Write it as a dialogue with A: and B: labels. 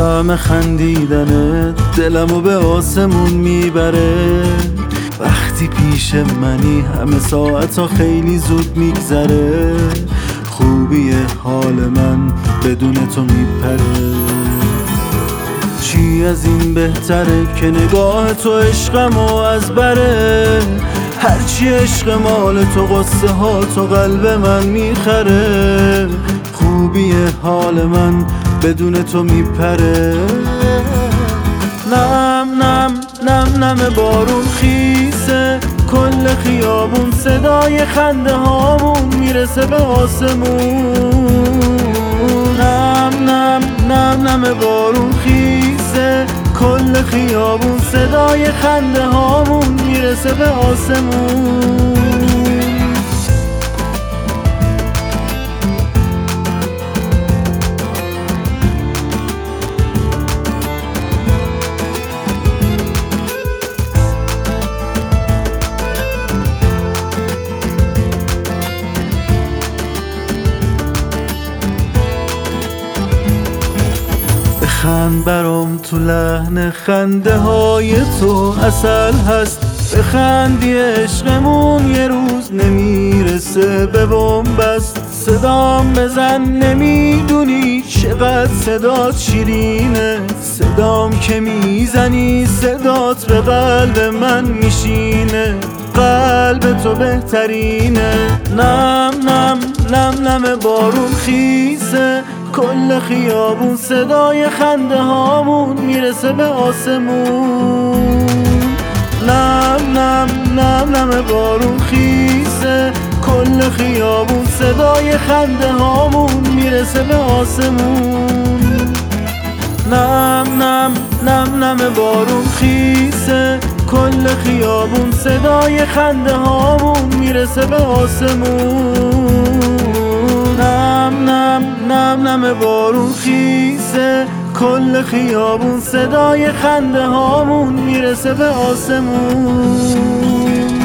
A: طعم خندیدنت دلمو به آسمون میبره. وقتی پیش منی همه ساعتا خیلی زود میگذره. خوبی حال من بدون تو میپره. چی از این بهتره که نگاه تو عشقمو از بره. هرچی عشق مال تو قصه ها تو قلب من میخره. خوبی حال من بدون تو میپره. نم نم نم نم بارون خیسه کل خیابون، صدای خنده هامون میرسه به آسمون. نم نم نم نم بارون خیسه کل خیابون، صدای خنده هامون میرسه به آسمون. بخند برام تو لحن خنده های تو عسل هست. بخندی عشقمون یه روز نمیرسه به بنبست. صدام بزن نمیدونی چقدر صدات شیرینه. صدام که میزنی صدات به قلب من میشینه. قلب تو بهترینه. نم نم نم نم بارون خیسه کل خیابون، صدای خنده هامون میرسه به آسمون. نم نم نم نم بارون خیسه کل خیابون، صدای خنده هامون میرسه به آسمون. نم نم نم نم بارون خیسه کل خیابون، صدای خنده هامون میرسه به آسمون. نم نم نم نم بارون خیسه کل خیابون، صدای خنده هامون میرسه به آسمون.